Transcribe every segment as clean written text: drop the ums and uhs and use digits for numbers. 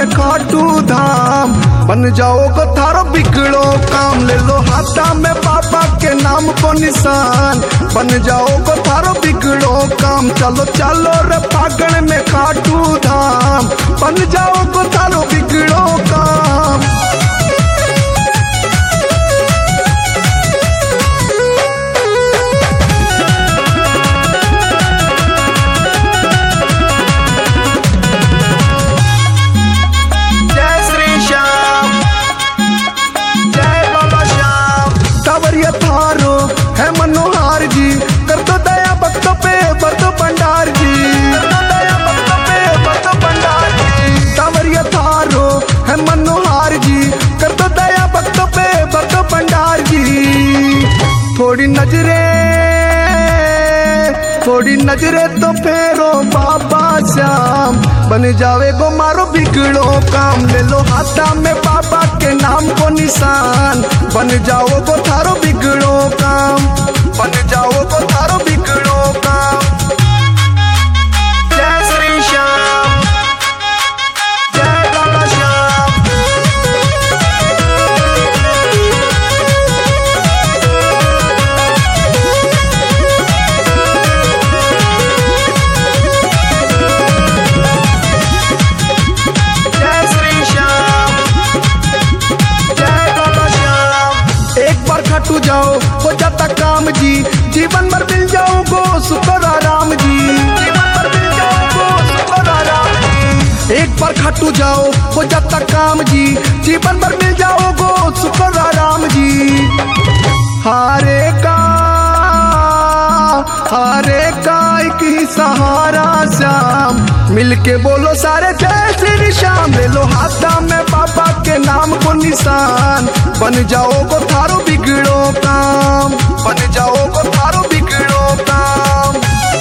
में खाटू धाम, बन जाओगे थारो बिगड़ो काम। ले लो हाथा में बाबा के नाम को निशान, बन जाओगे थारो बिगड़ो काम। चलो चलो रे फागण में खाटू धाम, बन जाओगे थारो बिगड़ो काम। थारो है मनोहार जी, कर दो दया भक्तों पे बरतो भंडार जी, कर दो दया भक्तों पे बरतो भंडार जी। सावरिया थारो है मनोहार जी, कर दो दया भक्तों पे बरतो भंडार जी। थोड़ी नजरे तो फेरो बाबा श्याम, बन जावे गो मारो बिगड़ो काम। ले लो हाथा में बाबा के नाम को निशान, बन जाओ गो थारो बिगड़ो काम, बन जाओ गो थारो बिगड़ो काम। जय श्री श्याम, जय बाबा श्याम। खाटू जाओ हो जाता काम जी, जीवन भर मिल जाओगो सुख और आराम जी, जीवन भर मिल जाओगो सुख और आराम जी। एक बार खाटू जाओ हो जाता काम जी, जीवन भर मिल जाओगो सुख और आराम जी। हारे का एक ही सहारा श्याम, मिलके बोलो सारे जय श्री श्याम। ले लो हाथा में बाबा के नाम को निशान, बन जाओगो थारो बिगड़ो काम, बन जाओगो थारो बिगड़ो काम।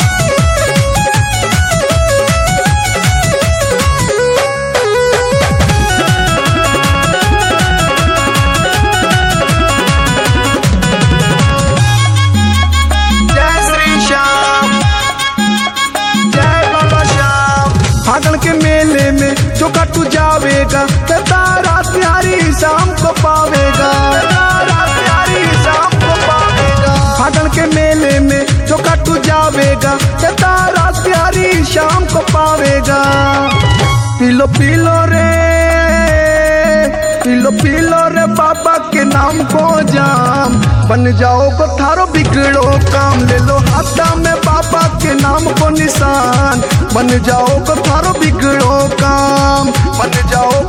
फागण के मेले में जो खाटू जावेगा, तारा प्यारी शाम को पावेगा, तारा प्यारी शाम को पावेगा। फागण के मेले में जो खाटू जावेगा, तारा प्यारी शाम को पावेगा। पीलो पीलो रे, पीलो पीलो रे बाबा के नाम को जाम, बन जाओगे थारो बिगड़ो काम। ले लो हाथा में बाबा के नाम को निशान, बन जाओगे थारो बिगड़ो काम, बन जाओ